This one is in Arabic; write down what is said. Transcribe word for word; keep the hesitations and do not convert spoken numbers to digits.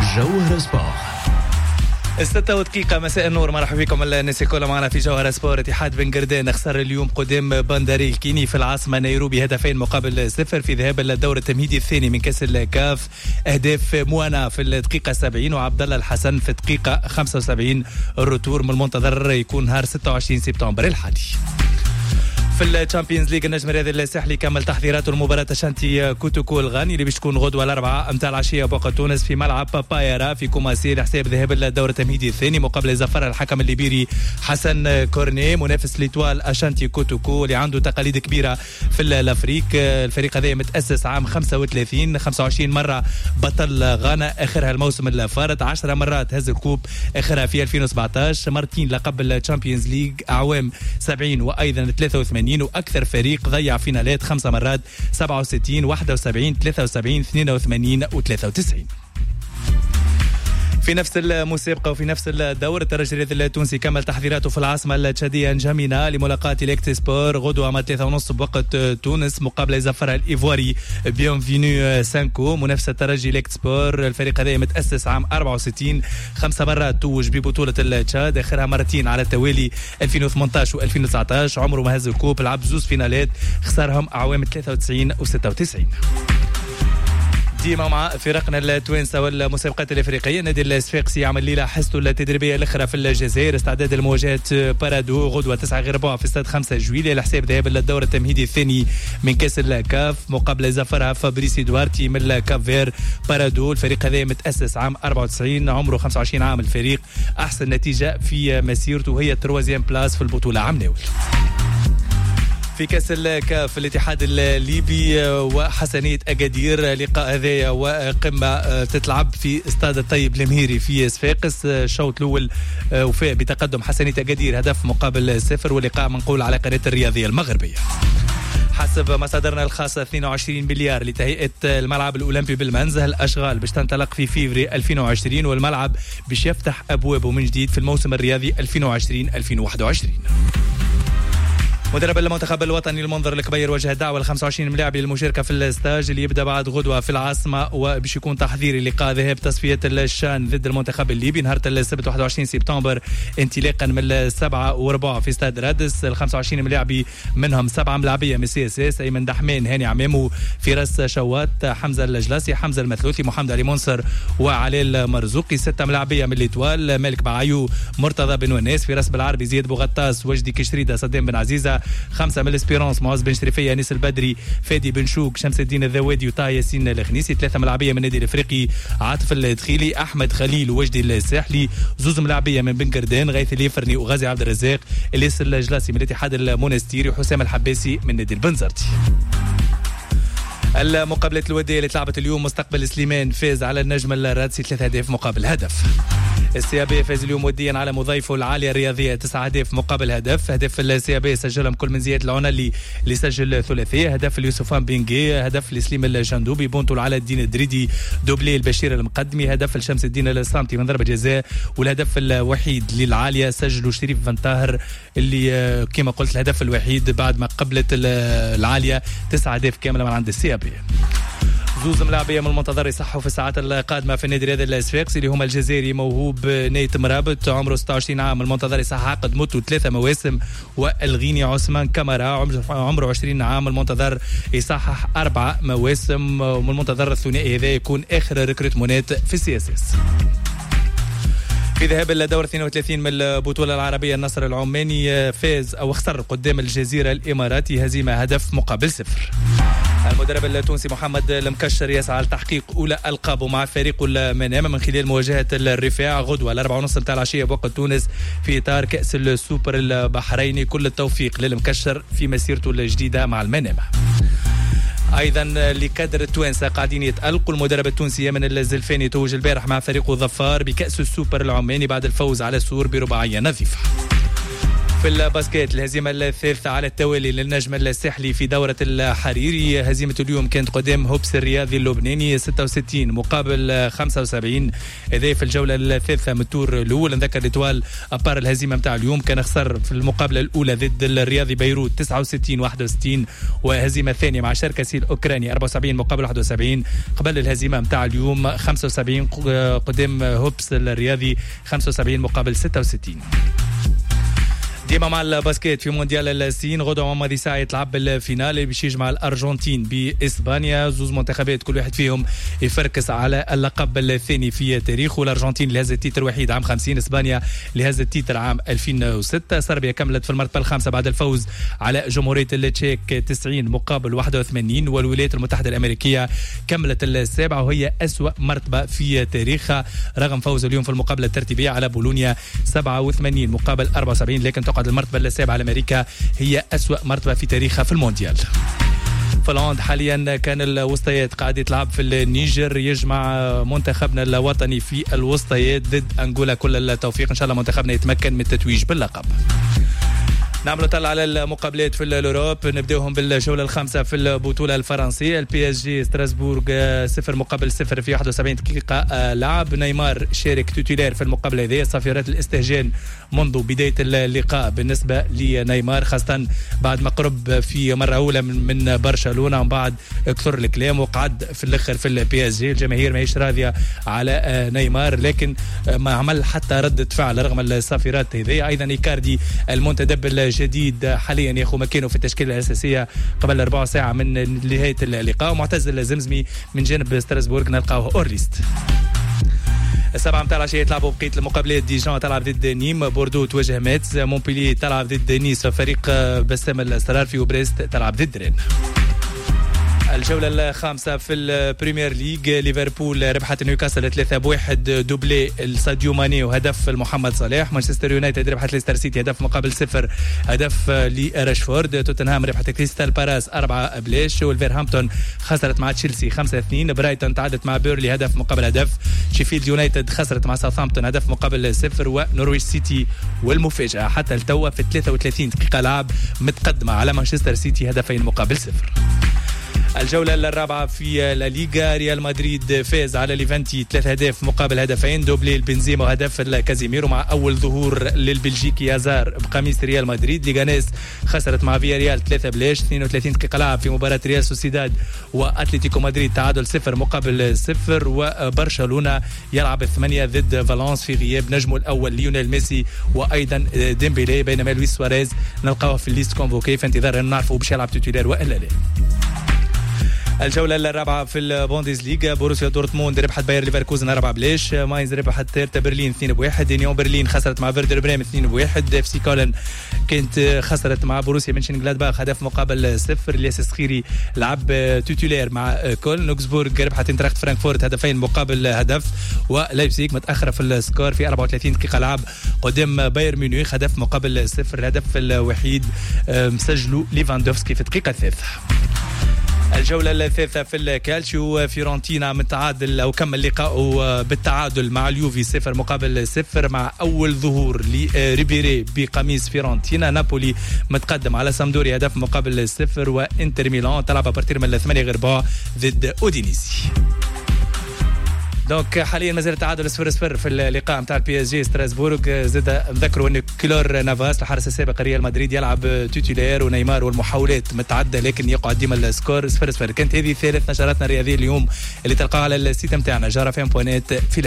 جوهر سبور. الستة دقيقة مساء النور، مرحبا بكم الناس الكل معنا في جوهر سبور. اتحاد بن قردان خسر اليوم قدام بانداري الكيني في العاصمة نيروبي هدفين مقابل صفر في ذهاب الدور التمهيدي الثاني من كأس الكاف. أهداف موانا في الدقيقة سبعين وعبد الله الحسن في الدقيقة خمسة وسبعين. الروتور من المنتظر يكون نهار ستة وعشرين سبتمبر الحالي. في الشامبيونز ليج النجم الرياضي الساحلي كمل تحضيراته المباراة شانتي كوتوكو الغاني اللي باش تكون غدوة الأربعاء متاع العشية بوقت تونس في ملعب بايرا في كوماسي لحساب ذهاب الدور التمهيدي الثاني مقابل زفر الحكم الليبيري حسن كورني منافس ليتوال أشانتي كوتوكو اللي عنده تقاليد كبيرة في الأفريق. الفريق هذا متأسس عام خمسة وثلاثين، خمسة وعشرين مرة بطل غانا آخرها الموسم الفارط، عشرة مرات هز الكوب آخرها في ألفين وسبعطاش، مرتين لقب الشامبيونز ليج أعوام سبعين وأيضا ثلاثة وثمانين، واكثر فريق ضيع فينالات خمسه مرات سبعة وستين واحد وسبعين ثلاثة وسبعين اثنين وثمانين وثلاثة وتسعين. في نفس المسابقة وفي نفس الدور الترجي الرياضي التونسي كمل تحضيراته في العاصمة التشادية نجامينا لملاقاة ليكت سبور غدوة مع ثلاثة ونص بوقت تونس مقابل زفر الإيفواري بيونفينيو سانكو منافس الترجي ليكت سبور. الفريق هذا متأسس عام أربعة وستين، خمسة مرات توج ببطولة التشاد آخرها مرتين على التوالي ألفين وثمانطاش وألفين وتسعطاش، عمره ما هز الكوب، لعب زوز فينالات خسرهم أعوام ثلاثة وتسعين وستة وتسعين. ديما مع فرقنا التوانسه والمسابقات الافريقيه. نادي الصفاقسي يعمل ليله حصته التدريبيه الاخرى في الجزائر استعداد لمواجهه بارادو غدوه تسعة غير ربع في استاد خمسة جويلية لحساب ذهاب للدور التمهيدي الثاني من كاس الكاف مقابل زفرها فابريسي دوارتي من الكاب فير. بارادو الفريق هذا متاسس عام أربعة وتسعين، عمره خمسة وعشرين عام. الفريق احسن نتيجه في مسيرته هي التروازيام بلاس في البطوله عام ناول. في كاس الكاف الاتحاد الليبي وحسنية أكادير لقاء هذايا وقمة تتلعب في استاد الطيب المهيري في صفاقس. الشوط الأول وفاء بتقدم حسنية أكادير هدف مقابل صفر، واللقاء منقول على قناة الرياضية المغربية. حسب مصادرنا الخاصة اثنين وعشرين مليار لتهيئة الملعب الأولمبي بالمنزه. الأشغال باش تنطلق في فيفري ألفين وعشرين والملعب باش يفتح أبوابه من جديد في الموسم الرياضي ألفين وعشرين ألفين وواحد وعشرين. مدرب المنتخب الوطني المنظر الكبير وجه دعوة ل خمسة وعشرين لاعبي للمشاركة في الاستاج اللي يبدأ بعد غدوة في العاصمة وباش يكون تحضيري لقاء ذهاب تصفية الشان ضد المنتخب الليبي نهار السبت واحد وعشرين سبتمبر انطلاقا من السبعة وربع في استاد رادس. ال خمسة وعشرين لاعبي منهم سبعة ملاعبية من سي اس اس، أيمن دحمان، هاني عمامو، فراس شوات، حمزة الجلاسي، حمزة المثلوثي، محمد علي منصر وعلي مرزوقي. ستة ملاعبية من ليتوال، مالك بعيو، مرتضى بن وناس، فراس بالعربي، زياد بوغطاس، وجدي كشريدة، صدام بن عزيزة. خمسة من الاسبيرونس، معوز بن شريفية، انيس البدري، فادي بن شوك، شمس الدين الذوادي وطه ياسين الخنيسي. ثلاثة ملاعبية من النادي الافريقي، عاطف الدخيلي، احمد خليل ووجدي الساحلي. زوز ملاعبية من بن قردان، غيث اليفرني وغازي عبد الرزاق. الياس الجلاسي من الاتحاد المونستيري وحسام الحباسي من نادي البنزرتي. المقابلة الودية اللي تلعبت اليوم مستقبل سليمان فاز على النجم الرادسي ثلاث أهداف مقابل هدف. السيابي فاز اليوم وديا على مضيفه العالية الرياضية تسعة أهداف مقابل هدف. هدف السيابي سجلهم كل من زياد العنلي اللي سجل ثلاثية، هدف اليوسفان بنجي، هدف لسليم الجندوبي، بونتو على الدين الدريدي، دوبلي البشير المقدمي، هدف لشمس الدين الصامتي من ضربة جزاء، والهدف الوحيد للعالية سجله شريف بن طاهر اللي كما قلت الهدف الوحيد بعد ما قبلت العالية تسعة أهداف كاملة من عند السيابي. زوز ملاعبية من المنتظر يصحوا في الساعات القادمة في النادي الرياضي الصفاقسي اللي هما الجزائري موهوب نايت مرابط عمره ستة وعشرين عام، المنتظر يصح عقد مدته ثلاثة مواسم، والغيني عثمان كاميرا عمره عشرين عام، المنتظر يصحح أربعة مواسم، ومن المنتظر الثنائي هذا يكون آخر ريكروتمونات في السي اس اس. في ذهاب الدور اثنين وثلاثين من البطولة العربية النصر العماني فاز أو خسر قدام الجزيرة الإماراتي هزيمة هدف مقابل صفر. المدرب التونسي محمد المكشر يسعى لتحقيق أولى ألقابه مع فريقه المنامة من خلال مواجهة الرفاع غدوة الأربعة ونص متاع العشية بوقت تونس في إطار كأس السوبر البحريني. كل التوفيق للمكشر في مسيرته الجديدة مع المنامة. ايضا لكادر التوانسه قاعدين يتالقوا. المدرب التونسي يمن الزلفاني توج البارح مع فريقه ظفار بكأس السوبر العماني بعد الفوز على سور برباعيه نظيفه. في الباسكيت الهزيمة الثالثة على التوالي للنجم الساحلي في دورة الحريري. هزيمة اليوم كانت قدام هوبس الرياضي اللبناني ستة وستين مقابل خمسة وسبعين. إذا في الجولة الثالثة من التور الأول نذكر لتوال أبار الهزيمة متاع اليوم كان خسر في المقابلة الأولى ضد الرياضي بيروت تسعة وستين واحد وستين، وهزيمة ثانية مع شركة سيل أوكراني أربعة وسبعين مقابل واحد وسبعين. قبل الهزيمة متاع اليوم خمسة وسبعين قدام هوبس الرياضي خمسة وسبعين مقابل ستة وستين. ديما مع الباسكيت في مونديال الصين غدوة محمد ساعة يتلعب بالفينال اللي باش يجمع الأرجنتين بإسبانيا. زوز منتخبات كل واحد فيهم يفركس على اللقب الثاني في تاريخه. الأرجنتين اللي هز التيتر وحيد عام خمسين، إسبانيا اللي هز التيتر عام ألفين وستة. صربيا كملت في المرتبة الخامسة بعد الفوز على جمهورية التشيك تسعين مقابل واحد وثمانين، والولايات المتحدة الأمريكية كملت السابعة وهي أسوأ مرتبة في تاريخها رغم فوز اليوم في المقابلة الترتيبية على بولونيا سبعة وثمانين مقابل أربعة وسبعين، لكن المرتبة السابعة لأمريكا هي أسوأ مرتبة في تاريخها في المونديال. فنلندا حاليا كان الوسطيات قاعد يتلعب في النيجر، يجمع منتخبنا الوطني في الوسطيات ضد أنغولا. كل التوفيق إن شاء الله منتخبنا يتمكن من التتويج باللقب. نعملوا طلع على المقابلات في الأوروب، نبداوهم بالجولة الخامسة في البطولة الفرنسية. البي اس جي ستراسبورغ صفر مقابل صفر في واحد وسبعين دقيقة لعب. نيمار شارك توتيلير في المقابلة هذه. صافرات الاستهجان منذ بداية اللقاء بالنسبة لنيمار، خاصة بعد ما قرب في مرة أولى من برشلونة ومن بعد كثر الكلام وقعد في الآخر في البي اس جي. الجماهير ما هيش راضية على نيمار لكن ما عمل حتى ردة فعل رغم الصافرات هذه. أيضا إيكاردي المنتدب جديد حاليا ياخذ مكانه في التشكيله الاساسيه قبل ربع ساعه من نهايه اللقاء. ومعتز الزمزمي من جانب ستراسبورغ نلقاوه اورليست. السبعة متاع العشية تلعبوا بقية المقابلات. ديجان تلعب ضد نيم، بوردو تواجه ماتس، مونبيلي تلعب ضد نيس، فريق بسام السرارفي وبريست تلعب ضد رين. الجولة الخامسة في البريمير ليج ليفربول ربحت نيوكاسل ثلاثة بواحد دوبلي الساديو ماني وهدف محمد صلاح. مانشستر يونايتد ربحت ليستر سيتي هدف مقابل صفر هدف لراشفورد. توتنهام ربحت كريستال بالاس أربعة بلاش. والفيرهامبتون خسرت مع تشيلسي خمسة اثنين. برايتون تعادلت مع بيرلي هدف مقابل هدف. شيفيلد يونايتد خسرت مع ساوثهامبتون هدف مقابل صفر. ونورويش سيتي والمفاجأة حتى التوا في ثلاثة وثلاثين دقيقة لعب متقدمة على مانشستر سيتي هدفين مقابل صفر. الجولة الرابعة في لا ليغا ريال مدريد فاز على ليفانتي ثلاث أهداف مقابل هدفين. دوبلي البنزيما وهدف الكازيميرو مع أول ظهور للبلجيكي يازار بقميص ريال مدريد. ليغانيس خسرت مع فيا ريال ثلاثة بلاش. اثنين وثلاثين دقيقة لعب في مباراة ريال سوسيداد وأتلتيكو مدريد تعادل صفر مقابل صفر. وبرشلونة يلعب الثمانية ضد فالنس في غياب نجمه الأول ليونيل ميسي وأيضا ديمبيلي، بينما لويس سواريز نلقاه في الليست كونفوكي في انتظار أن نعرفوا باش يلعب توتيلير وإلا لا. الجولة الرابعة في البوندسليغا بوروسيا دورتموند ربحت باير ليفركوزن أربعة بلاش. ماينز ربحت هيرتا برلين اثنين بواحد. يونيون برلين خسرت مع فيردر بريم اثنين بواحد. اف سي كولن كانت خسرت مع بوروسيا منشنغلادباخ هدف مقابل صفر. الياس السخيري لعب توتيلير مع كول. نوكسبورغ ربحت انتراخت فرانكفورت هدفين مقابل هدف. ولايبزيغ متأخرة في السكور في أربعة وثلاثين دقيقة لعب قدام باير ميونخ هدف مقابل صفر. الهدف الوحيد مسجله ليفاندوفسكي في الدقيقة الثالثة. الجولة الثالثة في الكالتشيو فيورنتينا متعادل أو كمل لقاءه بالتعادل مع اليوفي صفر مقابل صفر مع أول ظهور لريبيري بقميص فيورنتينا. نابولي متقدم على سامدوري هدف مقابل صفر. وإنتر ميلان تلعب بارتير من الثمانية غير ربع ضد أودينيسي. دونك حاليا مازال التعادل صفر صفر في اللقاء نتاع البي اس جي ستراسبورغ. زاد نذكروا ان كلور نافاس الحارس السابق ريال مدريد يلعب توتيلير ونيمار والمحاولات متعدة لكن يقعد ديما السكور صفر صفر. كانت هذه ثالث نشراتنا الرياضية اليوم اللي تلقاها على السيت نتاعنا جارة فين بوينت في